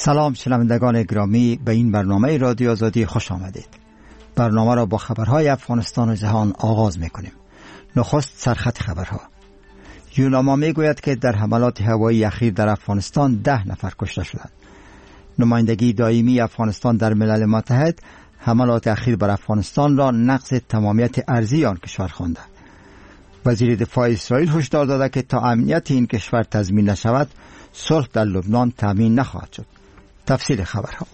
سلام شنوندگان گرامی، به این برنامه رادیو آزادی خوش آمدید. برنامه را با خبرهای افغانستان و جهان آغاز می‌کنیم. نخست سرخط خبرها. یوناما میگوید که در حملات هوایی اخیر در افغانستان 10 نفر کشته شدند. نمایندگی دائمی افغانستان در ملل متحد حملات اخیر بر افغانستان را نقض تمامیت ارضی آن کشور خوانده. وزیر دفاع اسرائیل هشدار داده که تا امنیت این کشور تضمین نشود، صلح در لبنان تامین نخواهد شد. تفصیل خبرها.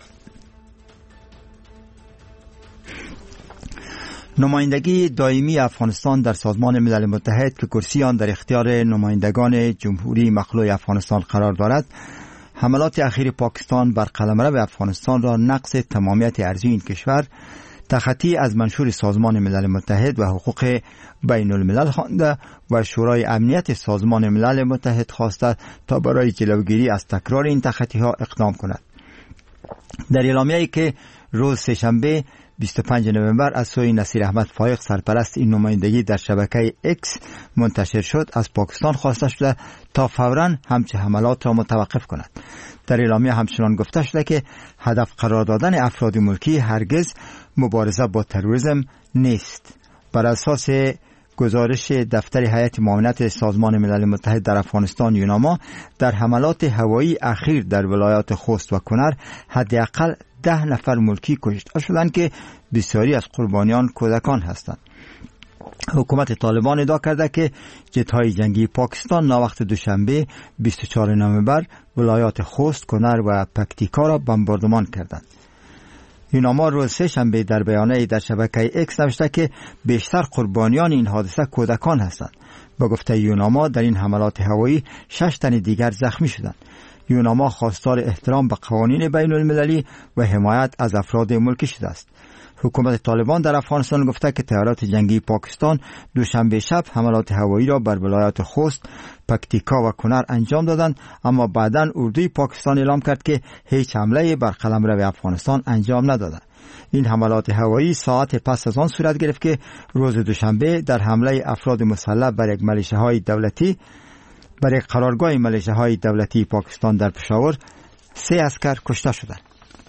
نمایندگی دائمی افغانستان در سازمان ملل متحد که کرسی آن در اختیار نمایندگان جمهوری مخلوع افغانستان قرار دارد، حملات اخیر پاکستان بر قلمرو افغانستان را نقض تمامیت ارضی این کشور، تخطی از منشور سازمان ملل متحد و حقوق بین الملل خوانده و شورای امنیت سازمان ملل متحد خواسته تا برای جلوگیری از تکرار این تخطی ها اقدام کند. در اعلامیه‌ای که روز سه‌شنبه 25 نوامبر از سوی نصیر احمد فایق سرپرست این نمایندگی در شبکه اکس منتشر شد، از پاکستان خواسته شده تا فوراً همچه حملات را متوقف کند. در اعلامیه همچنان گفته شده که هدف قرار دادن افراد ملکی هرگز مبارزه با تروریسم نیست. بر اساس گزارش دفتر هیئت معاونت سازمان ملل متحد در افغانستان یوناما، در حملات هوایی اخیر در ولایات خوست و کنر حداقل 10 نفر ملکی کشته شدند که بسیاری از قربانیان کودکان هستند. حکومت طالبان ادعا کرده که جت‌های جنگی پاکستان ناوقت دوشنبه 24 نوامبر ولایات خوست، کنر و پکتیکا را بمباردمان کردند. یوناما روز سه‌شنبه در بیانیه‌ای در شبکه اکس نوشته که بیشتر قربانیان این حادثه کودکان هستند. با گفته یوناما در این حملات هوایی 6 تن دیگر زخمی شدند. یوناما خواستار احترام به قوانین بین المللی و حمایت از افراد ملکی شده است. حکومت طالبان در افغانستان گفته که طیارات جنگی پاکستان دوشنبه شب حملات هوایی را بر ولایات خوست، پکتیکا و کنر انجام دادند، اما بعداً اردوی پاکستان اعلام کرد که هیچ حمله بر قلمرو افغانستان انجام ندادند. این حملات هوایی ساعت پس از آن صورت گرفت که روز دوشنبه در حمله افراد مسلح بر یک ملیشه‌های دولتی بر یک قرارگاه ملیشه‌های دولتی پاکستان در پشاور 3 عسکر کشته شدند.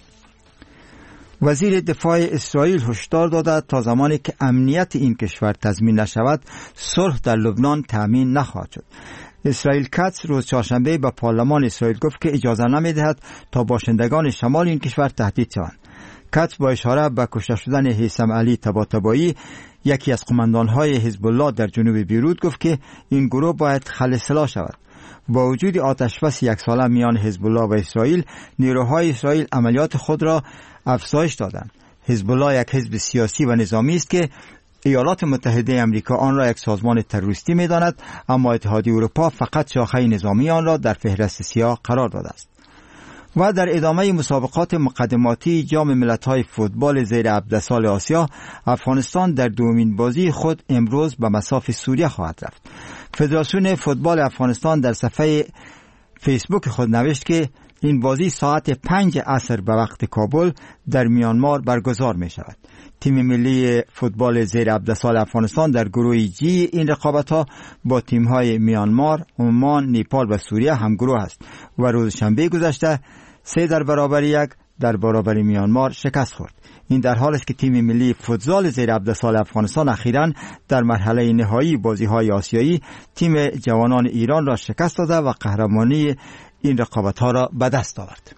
وزیر دفاع اسرائیل هشدار داده تا زمانی که امنیت این کشور تضمین نشود، صلح در لبنان تامین نخواهد شد. اسرائیل کاتس روز چهارشنبه به پارلمان اسرائیل گفت که اجازه نمی‌دهد تا باشندگان شمال این کشور تهدید شوند. کاتس با اشاره به کشته شدن هیثم علی طباطبایی، یکی از قماندان‌های حزب الله در جنوب بیروت، گفت که این گروه باید خل سلاح شود. با وجود آتشبس 1 ساله میان حزب الله و اسرائیل، نیروهای اسرائیل عملیات خود را افزایش دادند. حزب الله یک حزب سیاسی و نظامی است که ایالات متحده آمریکا آن را یک سازمان تروریستی می‌داند، اما اتحادیه اروپا فقط شاخه نظامی آن را در فهرست سیاه قرار داده است. و در ادامه مسابقات مقدماتی جام ملت‌های فوتبال زیر 17 سال آسیا، افغانستان در دومین بازی خود امروز به مصاف سوریه خواهد رفت. فدراسیون فوتبال افغانستان در صفحه فیسبوک خود نوشت که این بازی ساعت 5 عصر به وقت کابل در میانمار برگزار می شود. تیم ملی فوتبال زیر 17 سال افغانستان در گروه جی این رقابت‌ها با تیم‌های میانمار، عمان، نیپال و سوریه همگروه است و روز شنبه گذشته 3-1 در برابر میانمار شکست خورد. این در حالی است که تیم ملی فوتزال زیر 17 سال افغانستان اخیراً در مرحله نهایی بازی‌های آسیایی تیم جوانان ایران را شکست داده و قهرمانی این رقابت‌ها را به دست آورد.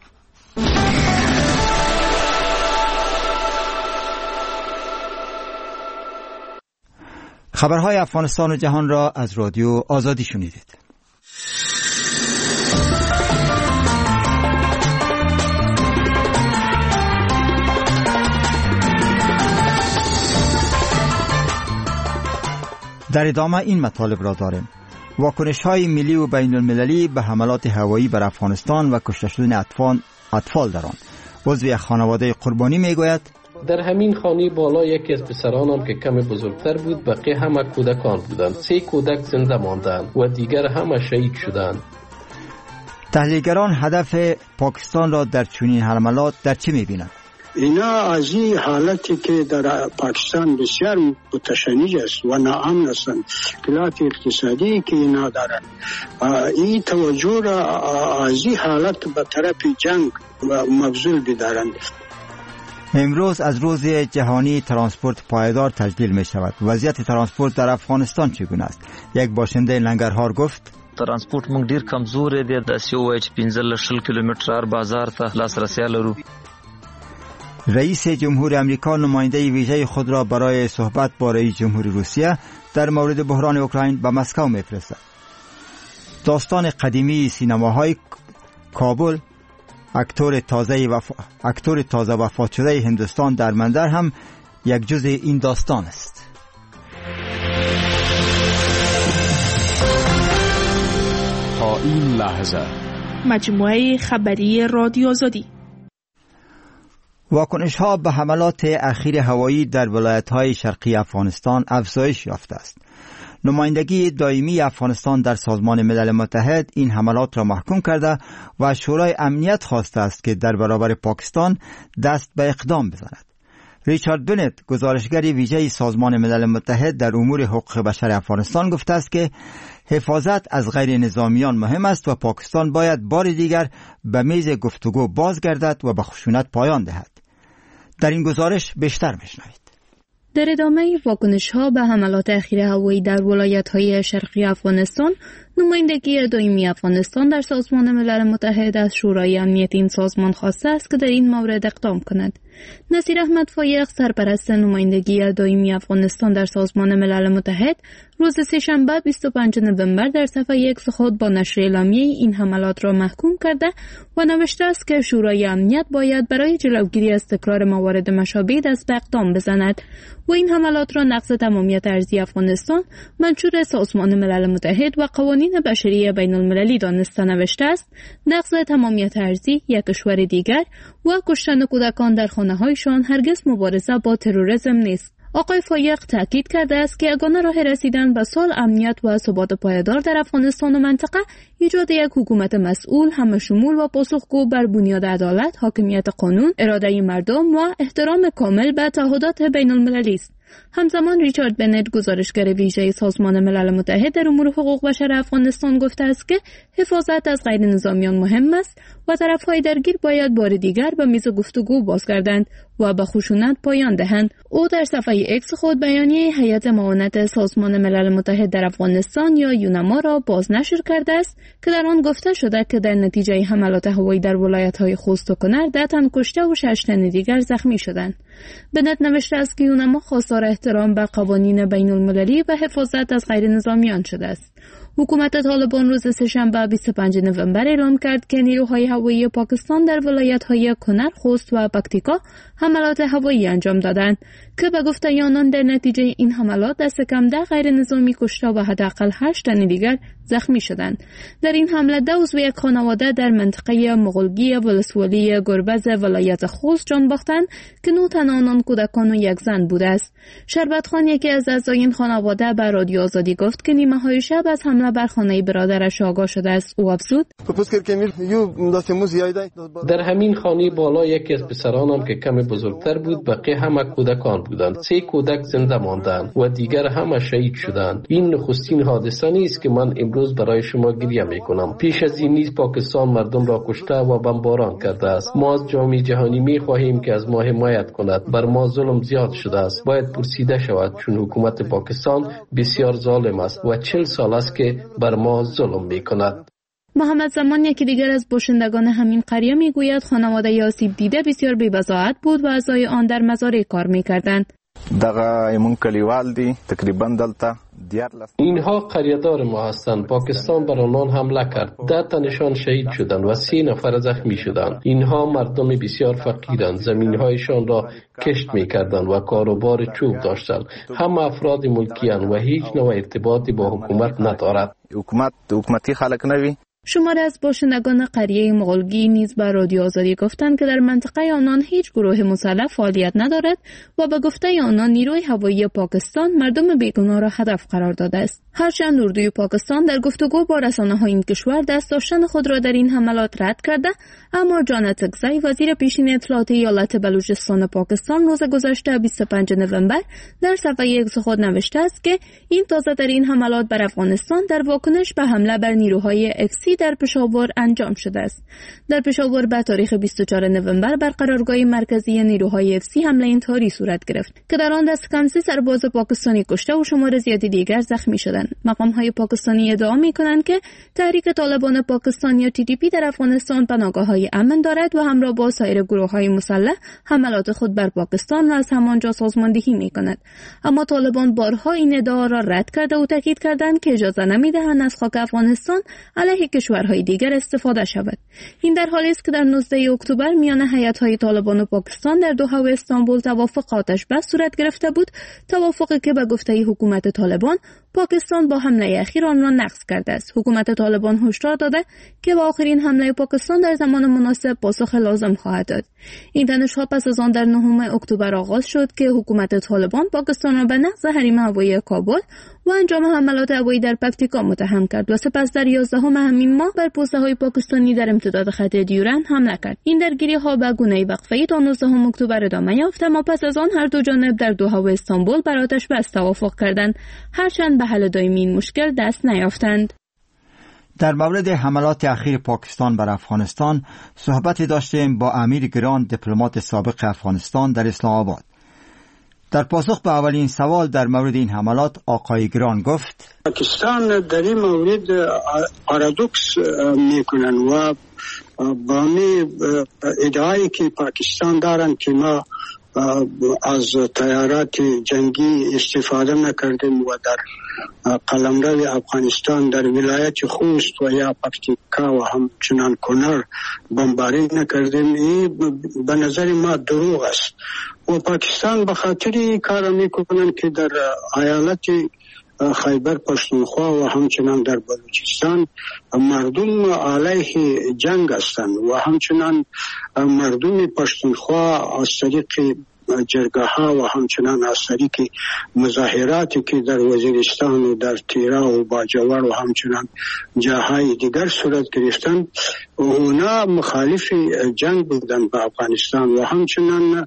خبرهای افغانستان و جهان را از رادیو آزادی شنیدید. در ادامه این مطالب را داریم. واکنش‌های ملی و بین المللی به حملات هوایی بر افغانستان و کشته شدن اطفال در آن. عضو خانواده قربانی میگوید در همین خانه بالا یکی از پسرانم که کمی بزرگتر بود، بقیه همه کودکان بودند. 3 کودک زنده ماندند و دیگر همه شهید شدند. تحلیلگران هدف پاکستان را در چنین حملات در چه می‌بینند؟ اینا از این حالتی که در پاکستان بسیار متشنج است و ناامن هستند، مشکلات اقتصادی که اینا دارن، این توجه را از این حالت به طرف جنگ مبذول بدارند. امروز از روز جهانی ترانسپورت پایدار تجلیل می شود. وضعیت ترانسپورت در افغانستان چگونه است؟ یک باشنده ننګرهار گفت ترانسپورت موږ ډیر کمزور دی، د سیو اچ 15 کیلومتر بازار ته لاسرسی لرو. رئیس جمهور امریکا نماینده ویژه خود را برای صحبت با رئیس جمهور روسیه در مورد بحران اوکراین به مسکو می‌فرستد. داستان قدیمی سینماهای کابل، اکتور تازه وفات شده هندوستان در مندر هم یک جزء این داستان است. تا این لحظه مجموعه خبری رادیو آزادی. واکنش‌ها به حملات اخیر هوایی در ولایت‌های شرقی افغانستان افزایش یافته است. نمایندگی دائمی افغانستان در سازمان ملل متحد این حملات را محکوم کرده و شورای امنیت خواسته است که در برابر پاکستان دست به اقدام بزند. ریچارد بنت، گزارشگر ویژه سازمان ملل متحد در امور حقوق بشر افغانستان، گفته است که حفاظت از غیر نظامیان مهم است و پاکستان باید بار دیگر به میز گفتگو بازگردد و به خشونت پایان دهد. در این گزارش بیشتر بشنوید. در ادامه واکنش‌ها به حملات اخیر هوایی در ولایت‌های شرقی افغانستان، نمایندگی دائمی افغانستان در سازمان ملل متحد از شورای امنیت این سازمان خواسته است که در این مورد اقدام کند. نصیر احمد فایق، سرپرست نمایندگی دائمی افغانستان در سازمان ملل متحد، روز سه‌شنبه 25 نوامبر در صفحه X خود با نشر اعلامیه این حملات را محکوم کرده و نوشته است که شورای امنیت باید برای جلوگیری از تکرار موارد مشابه دست به اقدام بزند و این حملات را نقض تمامیت ارضی افغانستان، منشور سازمان ملل متحد و قوانین بشری بین المللی دانسته. نوشته است نقض تمامیت ارضی یک کشور دیگر و کشتن کودکان در خانه‌هایشان هرگز مبارزه با تروریسم نیست. آقای فایق تاکید کرده است که یگانه راه رسیدن به صلح، امنیت و ثبات پایدار در افغانستان و منطقه ایجاد یک حکومت مسئول، همه‌شمول و پاسخگو بر بنیاد عدالت، حاکمیت قانون، اراده مردم و احترام کامل به تعهدات بین المللی است. همزمان ریچارد بنت، گزارشگر ویژه سازمان ملل متحد در امور حقوق بشر افغانستان، گفته است که حفاظت از غیر نظامیان مهم است و طرف‌های درگیر باید بار دیگر به میز گفتگو بازگردند و به خشونت پایان دهند. او در صفحه X خود بیانیه هیئت معاونت سازمان ملل متحد در افغانستان یا یونما را بازنشر کرده است که در آن گفته شده که در نتیجه حملات هوایی در ولایت‌های خوست و کنر 10 تن کشته و 6 تن دیگر زخمی شدند. بنت نوشته است که یونما خواستار احترام به قوانین بین المللی و حفاظت از غیر نظامیان شده است. حکومت طالبان روز سه‌شنبه 25 نوامبر اعلام کرد که نیروهای هوایی پاکستان در ولایت‌های کنر، خوست و پکتیکا حملات هوایی انجام دادند که به گفته آنان در نتیجه این حملات دست کم 10 غیر نظامی کشته و حداقل 8 تن دیگر زخمی شدند. در این حمله 2 عضو یک خانواده در منطقه مغلگی ولسوالی گربز ولایت خوست جان باختند که 9 تن آنان کودکان و یک زن بوده است. شربت خان، یکی از اعضای این خانواده، به رادیو آزادی گفت که نیمه‌های شب از حمله بر خانه برادرش آگاه شده است. او افزود: در همین خانه بالا یکی از پسرانم که کمی بزرگتر بود، بقیه همه کودکان بودند. 3 کودک زنده ماندند و دیگر همه شهید شدند. این نخستین حادثه نیست که من امروز برای شما گریه میکنم. پیش از این نیز پاکستان مردم را کشته و بمباران کرده است. ما از جامعه جهانی میخواهیم که از ما حمایت کند. بر ما ظلم زیاد شده است، باید پرسیده شود، چون حکومت پاکستان بسیار ظالم است و 40 سال است که بر ما ظلم میکند. محمد زمان، یکی دیگر از باشندگان همین قریه، میگوید خانواده آسیب دیده بسیار بی‌بضاعت بود و اعضای آن در مزارع کار میکردند. اینها قریه‌دار ما هستند. پاکستان بر آنان حمله کرد. 10 تنشان شهید شدند و 3 نفر زخمی شدند. اینها مردم بسیار فقیرند. زمین‌هایشان را کشت می‌کردند و کاروبار چوب داشتند. همه افراد ملکیان و هیچ نوع ارتباطی با حکومت ندارد. حکومتی خلق نوی. شماری از باشندگان قریه مغولگی نیز به رادیو آزادی گفتند که در منطقه آنان هیچ گروه مسلح فعالیت ندارد و به گفته آنان نیروی هوایی پاکستان مردم بیگناه را هدف قرار داده است. هرچند اردوی پاکستان در گفتگو با رسانه‌های این کشور دست داشتن خود را در این حملات رد کرده، اما جانت اکزی وزیر پیشین اطلاعات ایالت بلوچستان پاکستان روز گذشته 25 نوامبر در صفحه ایکس خود نوشته است که این تازه در این حملات بر افغانستان در واکنش به حمله بر نیروهای اکسی در پشاور انجام شده است. در پشاور به تاریخ 24 نوامبر بر قرارگاه مرکزی نیروهای اکسی حمله انتحاری صورت گرفت که در آن دست کم 3 سرباز پاکستانی کشته و شمار زیادی دیگر زخمی شدند. مقام‌های پاکستانی ادعا می‌کنند که تحریک طالبان پاکستان یا TTP در افغانستان پناهگاه‌های امن دارد و همراه با سایر گروه‌های مسلح حملات خود بر پاکستان را از همانجا سازماندهی می‌کند. اما طالبان بارها این ادعا را رد کرده و تاکید کردند که اجازه نمی‌دهند از خاک افغانستان علیه کشورهای دیگر استفاده شود. این در حالی است که در 19 اکتبر میان هیئت‌های طالبان و پاکستان در دوحه و استانبول توافق آتش بس صورت گرفته بود، توافقی که به گفته حکومت طالبان پاکستان با حمله اخیر آن را نقض کرده است. حکومت طالبان هشدار داده که با آخرین حمله پاکستان در زمان مناسب پاسخ لازم خواهد داد. این تنش‌ها پس از آن در 9 اکتبر آغاز شد که حکومت طالبان پاکستان را به نقض حریم هوایی کابل و انجام حملات هوایی در پکتیکا متهم کرد و سپس در 11 همین ماه بر پوسته‌های پاکستانی در امتداد خط دیورند حمله کرد. این درگیری‌ها به گونه وقفه‌ای تا 19 اکتبر ادامه یافت، اما پس از آن هر دو جانب در دوحه و استانبول بر آتش بس توافق کردند، هرچند به حل دائمی این مشکل دست نیافتند. در مورد حملات اخیر پاکستان بر افغانستان صحبتی داشتیم با امیر گران، دیپلمات سابق افغانستان در اسلام آباد. در پاسخ به اولین سوال در مورد این حملات آقای گران گفت: پاکستان در این مورد پارادوکس میکنن و با می ادعایی که پاکستان دارن که ما از طیارات جنگی استفاده نکردیم و در قلمرو افغانستان در ولایت خوست و یا پکتیکا و همچنان کنر بمباری نکردیم. این به نظر ما دروغ است و پاکستان به خاطر کار میکنن که در ایالت خیبر پختونخوا و همچنان در بلوچستان مردم علیه جنگ هستند و همچنان مردم پختونخوا از طریق جرگه ها و همچنان از طریق مظاهراتی که در وزیرستان و در تیرا و باجوار و همچنان جاهای دیگر صورت گرفتند، اونا مخالف جنگ بودند با افغانستان و همچنان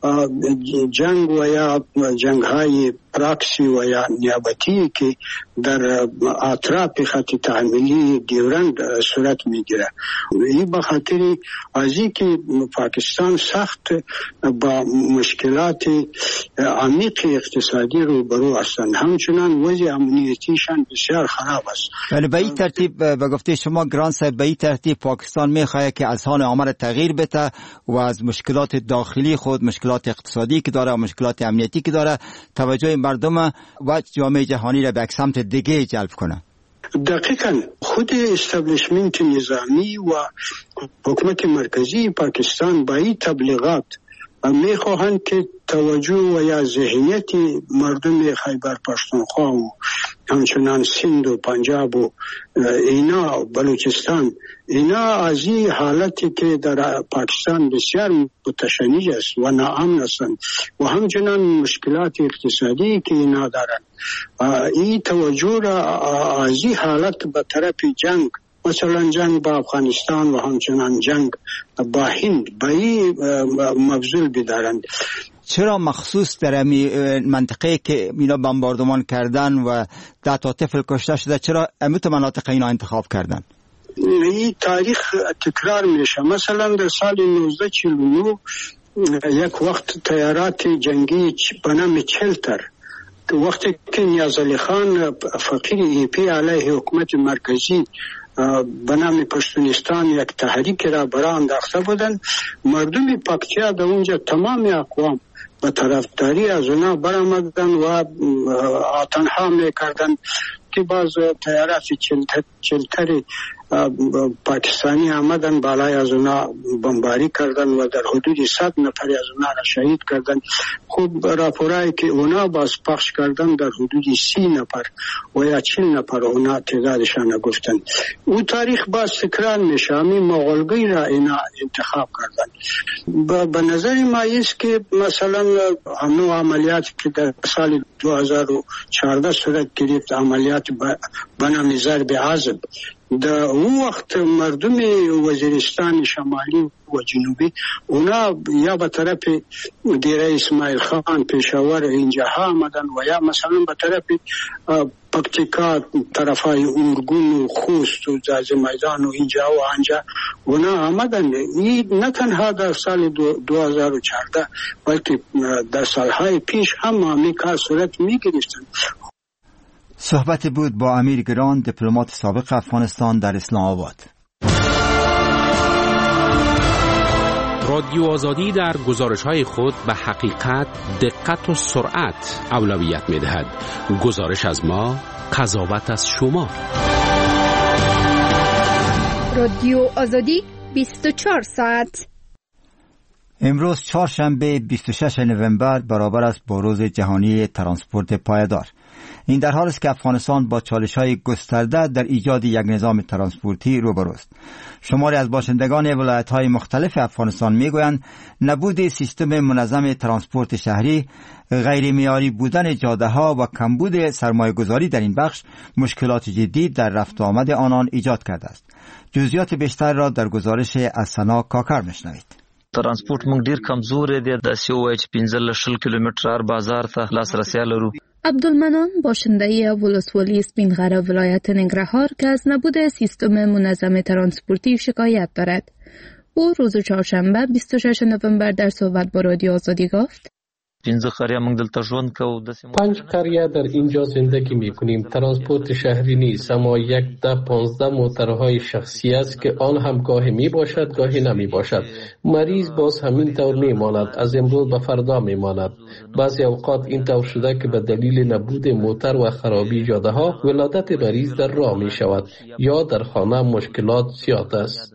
جنگ و یا جنگ های پراکسی و یا نیابتی که در اطراف خط تعمیلی دیورند صورت میگیره. این به خاطر ازی که پاکستان سخت با مشکلات عمیق اقتصادی روبرو هستند، همچنان وضع امنیتیشان بسیار خراب است. ولی به این ترتیب به گفته شما گران صاحب، به این ترتیب پاکستان میخواد که اذهان عامه تغییر بده و از مشکلات داخلی خود، مشکلات اقتصادی که داره و مشکلات امنیتی که داره، توجه مردم و جامعه جهانی را به یک سمت دیگه جلب کنه. دقیقاً خود استابلیشمنت نظامی و حکومت مرکزی پاکستان با این تبلیغات میخواهند که توجه و یا ذهنیت مردم خیبر پختونخوا و همچنان سند و پنجاب و اینا بلوچستان، اینا از این حالتی که در پاکستان بسیار متشنج است و ناامن هستند و همچنان مشکلات اقتصادی که اینا دارند، این توجه را از این حالت به طرف جنگ، مثلا جنگ با افغانستان و همچنان جنگ با هند، با این مبذول بدارند. چرا مخصوص در منطقه که اینا بمباردمان کردن و 10 تا طفل کشته شده، چرا امیت مناطق اینا انتخاب کردن؟ این تاریخ تکرار میشه. مثلا در سال 1949 یک وقت طیارات جنگی به نام چلتر، وقتی که نیازعلی خان فقیر ایپی علیه حکومت مرکزی به نام پشتونستان یک تحریک را برای انداخته بودند، مردم پکتیا در اونجا تمام اقوام به طرفداری از اونا برآمدند و تنها میکردند که باز تیارات چلتری پاکستانی آمدن بالای از اونا بمباری کردن و در حدود 100 نفر از اونا را شهید کردن. خب راپورایی که اونا باز پخش کردن در حدود 30 نفر و یا 40 نفر اونا تعدادشان گفتن. اون تاریخ باز تکرار میشه. همین مغولگی را اینا انتخاب کردن. به نظر ما است که مثلا همون عملیات که در سال 2014 صورت گرفت، عملیات بنام ضرب عذب، در اون وقت مردم وزیرستان شمالی و جنوبی اونا یا به طرف دیره اسماعیل خان پشاور اینجا ها آمدن و یا مثلا به طرف پکتیکا طرفای اورگون و خوست و زاز میدان و اینجا و آنجا اونا آمدن. این نه تنها در سال 2014 بلکه در سالهای پیش هم همین کار صورت می گرفتن. صحبت بود با امیر گران، دیپلمات سابق افغانستان در اسلام آباد. رادیو آزادی در گزارش‌های خود به حقیقت، دقت و سرعت اولویت می‌دهد. گزارش از ما، قضاوت از شما. رادیو آزادی 24 ساعت. امروز چهارشنبه 26 نوامبر برابر است با روز جهانی ترانسپورت پایدار. این در حال است که افغانستان با چالش‌های گسترده در ایجاد یک نظام ترانسپورتی روبروست. شماری از باشندگان ولایت‌های مختلف افغانستان می‌گویند نبود سیستم منظم ترانسپورت شهری، غیر معیاری بودن جاده‌ها و کمبود سرمایه‌گذاری در این بخش مشکلات جدی در رفت و آمد آنان ایجاد کرده است. جزئیات بیشتر را در گزارش از سنا کاکر می‌شنوید. ترانسپورت موږ ډیر کمزور دی. د سیو 15 کیلومتر بازار ته لاسرسی لرو. عبدالمنان باشنده ولسوالی سپینغره ولایت ننگرهار که از نبود سیستم منظم ترانسپورتی شکایت دارد. او روز چهارشنبه 26 نوامبر در صحبت با رادیو آزادی گفت: 5 قریه در اینجا زندگی میکنیم. ترانسپورت شهری نیست، اما 10-15 موترهای شخصی است که آن هم گاهی می باشد گاهی نمی باشد. مریض باز همین طور می ماند، از امروز به فردا می ماند. بعضی اوقات این طور شده که به دلیل نبود موتر و خرابی جاده ها ولادت مریض در راه می شود یا در خانه مشکلات زیاد است.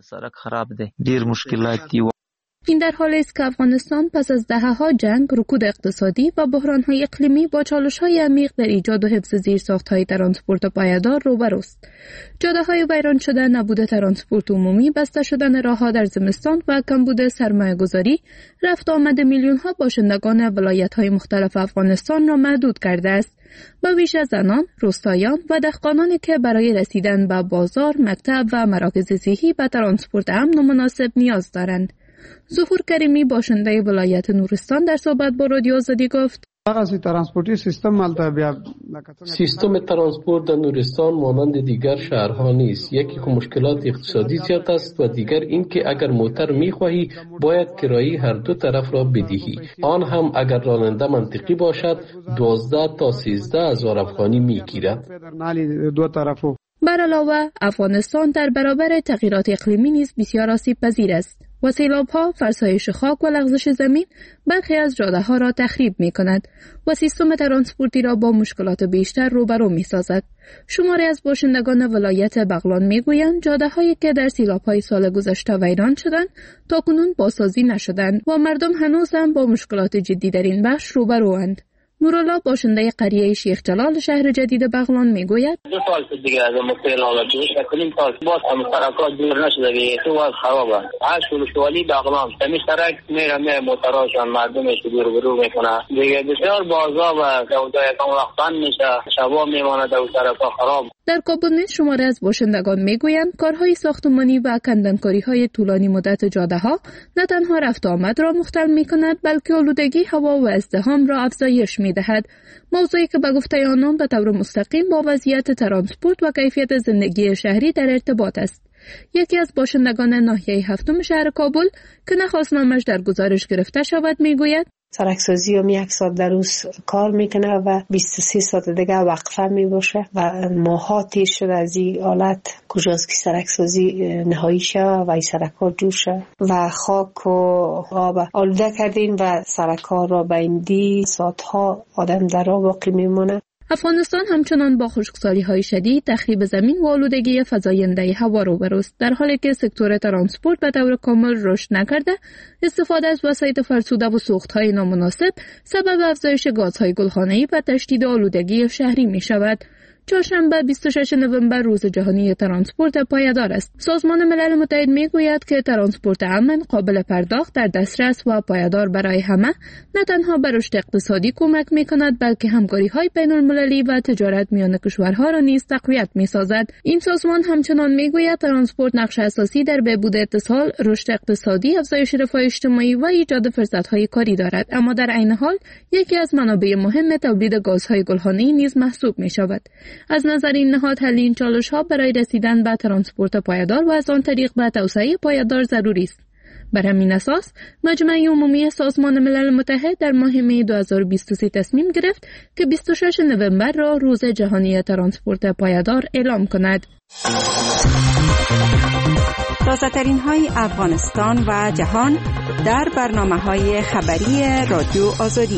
این در حالی است که افغانستان پس از دهه‌ها جنگ، رکود اقتصادی و بحران‌های اقلیمی با چالش‌های عمیق در ایجاد و حفظ زیرساخت‌های ترانسپورت پایدار روبروست. جاده‌های ویران شده، نبود ترانسپورت عمومی، بسته شدن راه‌ها در زمستان و کمبود سرمایه‌گذاری، رفت آمد میلیون‌ها باشندگان ولایت‌های مختلف افغانستان را محدود کرده است. با ویژه زنان، روستاییان و دهقانانی که برای رسیدن به بازار، مکتب و مراکز صحی به ترانسپورت امن و مناسب نیاز دارند. ظهور کریمی باشنده ولایت نورستان در صحبت با رادیو آزادی گفت: سیستم ترانسپورت در نورستان مانند دیگر شهرها نیست. یکی که مشکلات اقتصادی زیاد است و دیگر این که اگر موتر می‌خواهی باید کرایه هر دو طرف را بدهی. آن هم اگر راننده منطقی باشد 12 تا 13 هزار افغانی می‌گیرد. بر علاوه افغانستان در برابر تغییرات اقلیمی نیز بسیار آسیب پذیر است و سیلاب‌ها، فرسایش خاک و لغزش زمین برخی از جاده‌ها را تخریب می‌کند و سیستم ترانسپورتی را با مشکلات بیشتر روبرو می‌سازد. شماری از باشندگان ولایت بغلان می‌گویند جاده‌هایی که در سیلاب‌های سال گذشته ویران شدند تاکنون بازسازی نشدند و مردم هنوز هم با مشکلات جدی در این بخش روبروند. نورالله باشنده قریه شیخ جلال شهر جدید بغلان میگوید: 2 سال دیگه از مشکل آمده شکلیم سال باز هم سرکات دور نشده دیگه تو از خرابه. هر ولسوالی بغلان تمی سرک میره موتراشان مردمش رو میکنه دیگه. بسیار بازا و دودا یکم وقتان میشه، شبا میمانه دو سرکا خراب. در کابل نیز شماری از باشندگان میگویند کارهای ساختمانی و کندنکاری‌های طولانی مدت جاده‌ها نه تنها رفت آمد را مختل می‌کند بلکه آلودگی هوا و ازدحام را افزایش می‌دهد، موضوعی که به گفته آنان به طور مستقیم با وضعیت ترانسپورت و کیفیت زندگی شهری در ارتباط است. یکی از باشندگان ناحیه هفتم شهر کابل که نخواست نامش در گزارش گرفته شود میگوید: سرکسازی هم 1 ساعت در روز کار میکنه و 23 ساعت دیگه وقفه میباشه و ماها تیر شده از این حالت کجاست که سرکسازی نهایی شه و این سرکار جور شه و خاک و آب آلوده کردین و سرکار را به این دی ساعتها آدم در آب باقی میمونه. افغانستان همچنان با خشکسالی‌های شدید، تخریب زمین و آلودگی فزاینده هوا روبروست، در حالی که سکتور ترانسپورت به طور کامل رشد نکرده. استفاده از وسایط فرسوده و سوخت‌های نامناسب سبب افزایش گازهای گلخانه‌ای و تشدید آلودگی شهری می‌شود. چهارشنبه 26 نوامبر روز جهانی ترانسپورت پایدار است. سازمان ملل متحد میگوید که ترانسپورت امن، قابل پرداخت، در دسترس و پایدار برای همه نه تنها به رشد اقتصادی کمک می‌کند، بلکه همکاری‌های بین‌المللی و تجارت میان کشورها را نیز تقویت می‌سازد. این سازمان همچنان میگوید ترانسپورت نقش اساسی در بهبود اتصال، رشد اقتصادی، افزایش رفاه اجتماعی و ایجاد فرصت‌های کاری دارد، اما در عین حال یکی از منابع مهم تولید گازهای گلخانه‌ای نیز محسوب می‌شود. از نظر این نهاد حل این چالش‌ها برای رسیدن به ترانسپورت پایدار و از آن طریق به توسعه پایدار ضروری است. بر همین اساس مجمع عمومی سازمان ملل متحد در ماه می 2023 تصمیم گرفت که 26 نوامبر را روز جهانی ترانسپورت پایدار اعلام کند. تازه‌ترین های افغانستان و جهان در برنامه‌های خبری رادیو آزادی.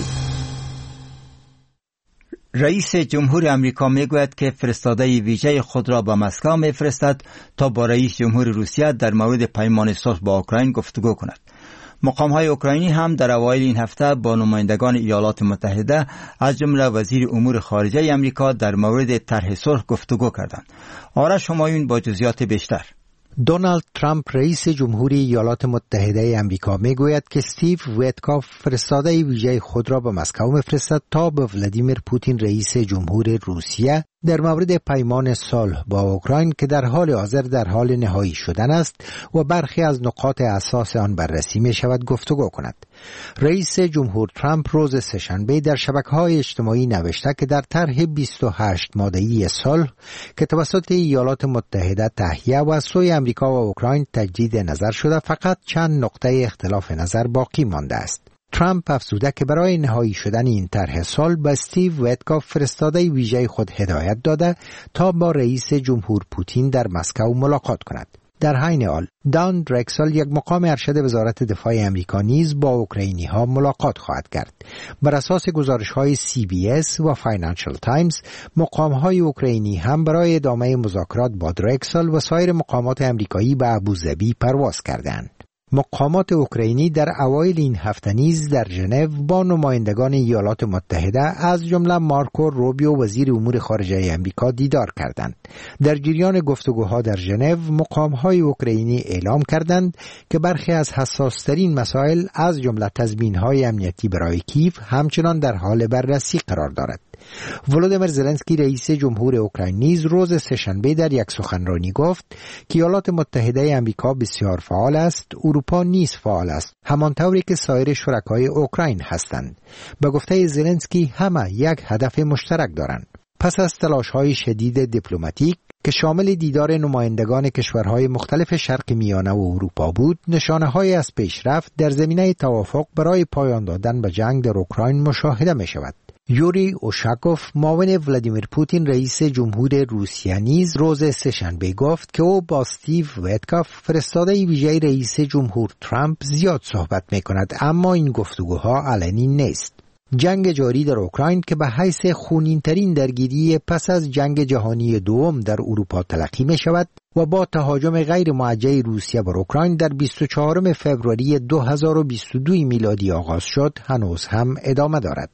رئیس جمهور امریکا میگوید که فرستاده ویژه خود را به مسکو میفرستد تا با رئیس جمهور روسیه در مورد پیمان صلح با اوکراین گفتگو کند. مقام‌های اوکراینی هم در اوایل این هفته با نمایندگان ایالات متحده از جمله وزیر امور خارجه امریکا در مورد طرح صلح گفتگو کردند. آرش همایون با جزئیات بیشتر. دونالد ترامپ رئیس جمهوری ایالات متحده آمریکا میگوید که استیو ویتکاف فرستاده ویژه خود را به مسکو میفرستد تا به ولادیمیر پوتین رئیس جمهور روسیه در مورد پیمان صلح با اوکراین که در حال حاضر در حال نهایی شدن است و برخی از نقاط اساس آن بررسی می شود گفتگو کند. رئیس جمهور ترامپ روز سه‌شنبه در شبکه‌های اجتماعی نوشته که در طرح 28 ماده‌ای صلح که توسط ایالات متحده تهیه و از سوی آمریکا و اوکراین تجدید نظر شده، فقط چند نقطه اختلاف نظر باقی مانده است. ترامپ افزوده که برای نهایی شدن این طرح صلح به استیو ویتکاف فرستاده ویژه خود هدایت داده تا با رئیس جمهور پوتین در مسکو ملاقات کند. در حین حال دان درکسل، یک مقام ارشد وزارت دفاع آمریکا، نیز با اوکراینی‌ها ملاقات خواهد کرد. بر اساس گزارش‌های CBS و فاینانشل تایمز، مقام‌های اوکراینی هم برای ادامه مذاکرات با درکسل و سایر مقامات آمریکایی به ابوظبی پرواز کردند. مقامات اوکراینی در اوایل این هفته نیز در ژنو با نمایندگان ایالات متحده از جمله مارکو روبیو وزیر امور خارجه آمریکا دیدار کردند. در جریان گفتگوها در ژنو، مقام‌های اوکراینی اعلام کردند که برخی از حساس‌ترین مسائل از جمله تضمین‌های امنیتی برای کیف همچنان در حال بررسی قرار دارد. ولودیمیر زلنسکی رئیس جمهور اوکراین نیز روز سه‌شنبه در یک سخنرانی گفت که ایالات متحده آمریکا بسیار فعال است، اروپا نیز فعال است، همانطوری که سایر شرکای اوکراین هستند. به گفته زلنسکی همه یک هدف مشترک دارند. پس از تلاش‌های شدید دیپلماتیک که شامل دیدار نمایندگان کشورهای مختلف شرق میانه و اروپا بود، نشانه‌های از پیشرفت در زمینه توافق برای پایان دادن به جنگ در اوکراین مشاهده می‌شود. یوری اوشاکوف، معاون ولادیمیر پوتین رئیس جمهور روسیه، نیز روز سه‌شنبه گفت که او با استیو ویتکاف فرستاده ویژه رئیس جمهور ترامپ زیاد صحبت می‌کند، اما این گفتگوها علنی نیست. جنگ جاری در اوکراین که به حیث خونین‌ترین درگیری پس از جنگ جهانی دوم در اروپا تلقی می‌شود و با تهاجم غیر موجه روسیه بر اوکراین در 24 فوریه 2022 میلادی آغاز شد، هنوز هم ادامه دارد.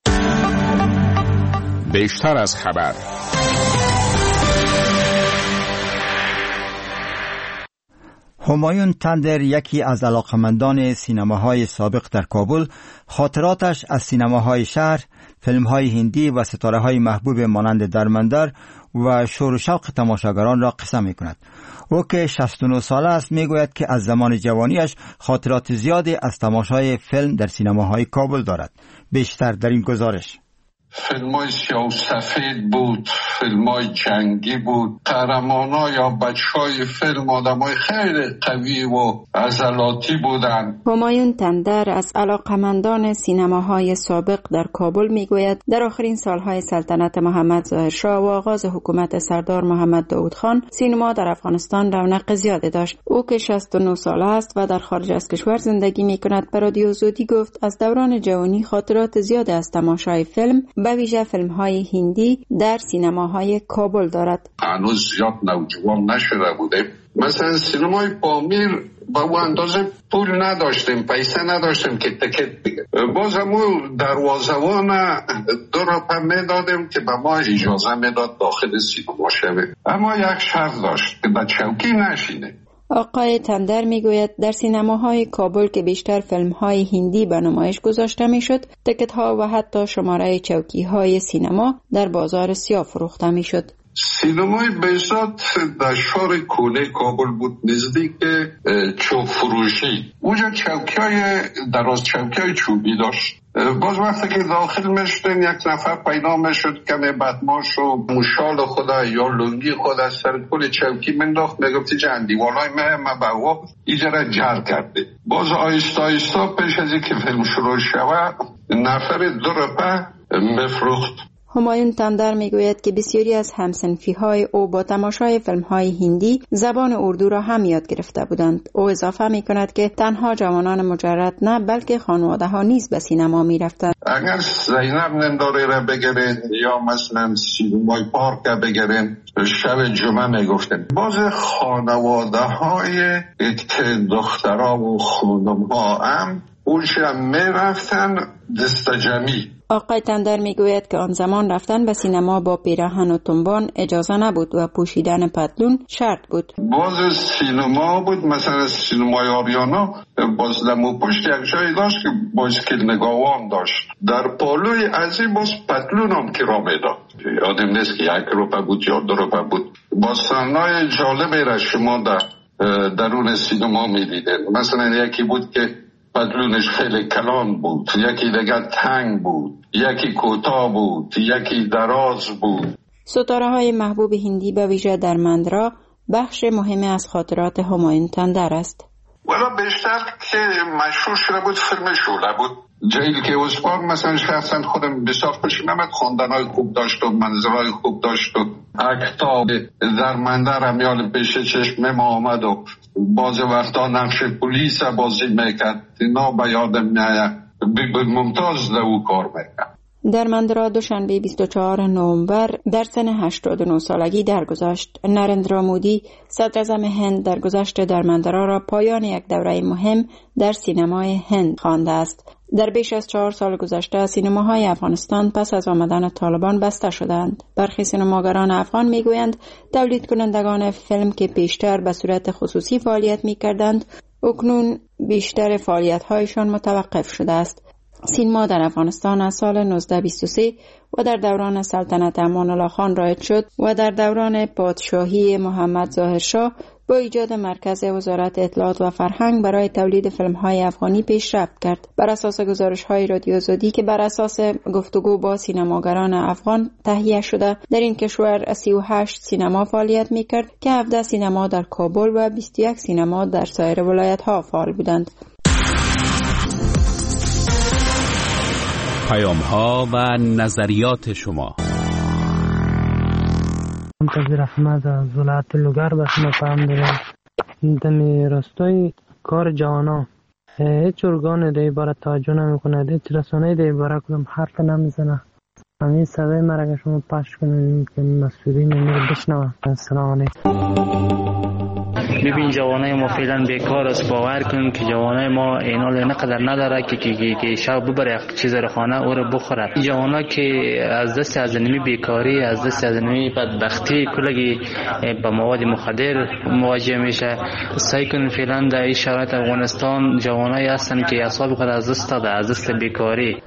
بیشتر از خبر. همایون تندر، یکی از علاقمندان سینماهای سابق در کابل، خاطراتش از سینماهای شهر، فیلمهای هندی و ستاره‌های محبوب مانند درمندر و شور و شوق تماشاگران را قصه می‌کند. او که 69 ساله است میگوید که از زمان جوانیش خاطرات زیادی از تماشای فیلم در سینماهای کابل دارد. بیشتر در این گزارش. فیلم‌های سیاه و سفید بود، فیلمای جنگی بود. قهرمانا یا بچهای فیلم آدمای خیلی قوی و عضلاتی بودن. همایون تندر از علاقمندان سینماهای سابق در کابل میگوید در آخرین سالهای سلطنت محمد ظاهر شاه و آغاز حکومت سردار محمد داود خان سینما در افغانستان رونق زیادی داشت. او که 69 ساله است و در خارج از کشور زندگی میکند به رادیو آزادی گفت از دوران جوانی خاطرات زیادی از تماشای فیلم به ویژه فیلم‌های هندی در سینماهای کابل دارد. هنوز زیاد نوجوان نشده بوده. مثلا سینمای پامیر با اون اندازه پول نداشتیم، پیسه نداشتیم که تکت بگیریم. بازم دروازه‌وان 2 روپیه میدادیم که به ما اجازه میداد داخل سینما شویم، اما یک شرط داشت که به چوکی نشینه. آقای تندر میگوید در سینماهای کابل که بیشتر فیلم‌های هندی به نمایش گذاشته میشد، تکت‌ها و حتی شماره چوکی‌های سینما در بازار سیاه فروخته میشد. سینمای بهزاد در شهر کوله کابل بود، نزدیک چوب فروشی. اونجا چوکی‌های دراز چوکی‌های چوبی داشت. باز وقتی که داخل میشدن یک نفر پیدا میشد که بدماش و مشال خدا یا لنگی خدا سر کل چوکی منداخت، میگفتی جان دیوالای من به هوا ایجاره جر کرده. باز آیستا آیستا پیش از اینکه فیلم شروع شود نفر 2 روپیه میفروخت. همایون تندر میگوید که بسیاری از همسنفی‌های او با تماشای فیلم‌های هندی زبان اردو را هم یاد گرفته بودند. او اضافه میکند که تنها جوانان مجرد نه بلکه خانواده‌ها نیز به سینما میرفتند. اگر زینب ننداری را بگیرین یا مثلا سینمای پارک را بگیرین، شب جمعه میگفتن باز خانواده‌های که دخترها و خانم‌ها هم اونجا میرفتن دستجمی. آقای تندر میگوید که آن زمان رفتن به سینما با پیراهن و تنبان اجازه نبود و پوشیدن پتلون شرط بود. باز سینما بود، مثلا سینمای آریانا باز دمو پشت یک جایی داشت که بایسکل نگاوان داشت. در پالوی ازی باز پتلون هم کرا میداد. یادم نیست که 1 روپیه بود یا 2 روپیه بود. باز صحنه‌های جالبی را شما در درون سینما میدیدن. مثلا یکی بود که پتلونش خیلی کلان بود، یکی دیگر تنگ بود، یکی کوتاه بود، یکی دراز بود. ستاره‌های محبوب هندی به ویژه در مندرا بخش مهمی از خاطرات همایون تندر است. والا بیشتر که مشهور شده بود فیلم شعله بود. جایی که اسپار مثلا شخصا خودم بسیار خوشم آمد، خواندن‌های خوب داشت و منظرهای خوب داشت و اکتاب در مندر همیال پیش چشم ما آمد و باز وقتا نقش پلیس بازی میکرد. اینا به یادم میاد ممتاز او کار میکرد. در مندرا دوشنبه 24 نوامبر در سن 89 سالگی درگذشت. نریندرا مودی صدر اعظم هند درگذشت در مندرا را پایان یک دوره مهم در سینمای هند خوانده است. در بیش از 4 سال گذشته سینماهای افغانستان پس از آمدن طالبان بسته شدند. برخی سینماگران افغان میگویند تولید کنندگان فیلم که پیشتر به صورت خصوصی فعالیت میکردند اکنون بیشتر فعالیت‌هایشان متوقف شده است. سینما در افغانستان از سال 1923 و در دوران سلطنت امان الله خان رایج شد و در دوران پادشاهی محمد ظاهر شاه با ایجاد مرکز وزارت اطلاعات و فرهنگ برای تولید فیلم‌های افغانی پیشرفت کرد. بر اساس گزارش‌های رادیو آزادی که بر اساس گفتگو با سینماگران افغان تهیه شده، در این کشور 38 سینما فعالیت می‌کرد که 17 سینما در کابل و 21 سینما در سایر ولایت‌ها فعال بودند. پیام‌ها و نظریات شما. منتظر احمد از ولایت لوگر به شما پیام دارم. دمی راستای کار جوانا هیچ ارگان در عبارت توجه نمی کند، هیچ رسانه در عبارت کدام حرف نمیزنه. همین صدای مرا شما پخش کنید که مسئولین رو بشنوه. السلام علیکم. ببین جوانای ما فعلا بیکار است. باور کن که جوانای ما اینا اینقدر نداره که شب ببره یک چیز رو خانه او رو بخوره. جوانا که از دست از نمی بیکاری، از دست از نمی بدبختی کلگی با مواد مخدر مواجه میشه. سعی کن فعلا در این شرایط افغانستان جوانای هستن که اعصاب خود از دست داده، از دست بیکاری.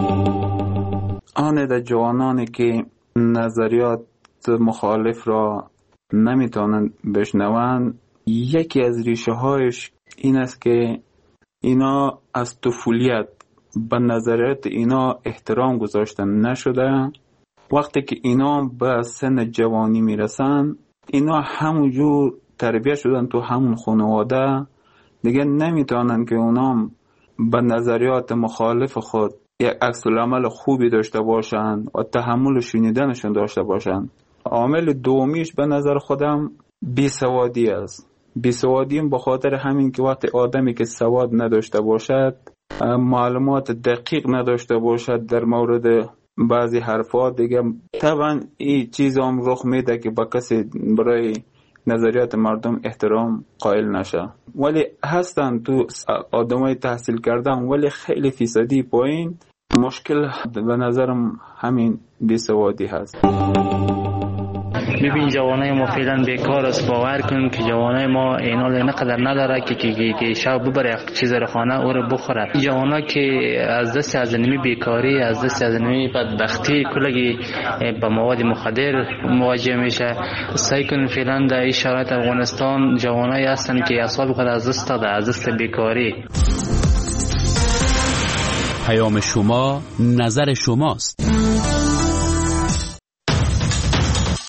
آن در جوانانی که نظریات مخالف را نمیتونن بشنون، یکی از ریشه هایش این است که اینا از طفولیت به نظریات اینا احترام گذاشتن نشده وقتی که اینا به سن جوانی میرسن، اینا همونجور تربیت شدن تو همون خانواده، دیگه نمیتونن که اونا به نظریات مخالف خود یک عکس العمل خوبی داشته باشن و تحمل شنیدنشون داشته باشن. عامل دومیش به نظر خودم بیسوادی است. بیسوادی به خاطر همین که وقتی آدمی که سواد نداشته باشد، معلومات دقیق نداشته باشد در مورد بعضی حرفات، دیگه طبعا این چیز هم رخ میده که با کسی برای نظریات مردم احترام قائل نشه. ولی هستن تو آدمای تحصیل کردن ولی خیلی فیصدی پایین. مشکل به نظرم همین بیسوادی هست. ببین جوانای ما فعلا بیکار است. باور کن که جوانای ما اینال اینقدر نداره که شب ببره چیز رو خانه او رو بخوره. جوانا که از دست از نمی بیکاری، از دست از نمی بدبختی کلگی با مواد مخدر مواجه میشه. سعی کن فعلا در این شرایط افغانستان جوانای هستن که اعصاب خود از دست داده، از دست بیکاری. پیام شما نظر شماست.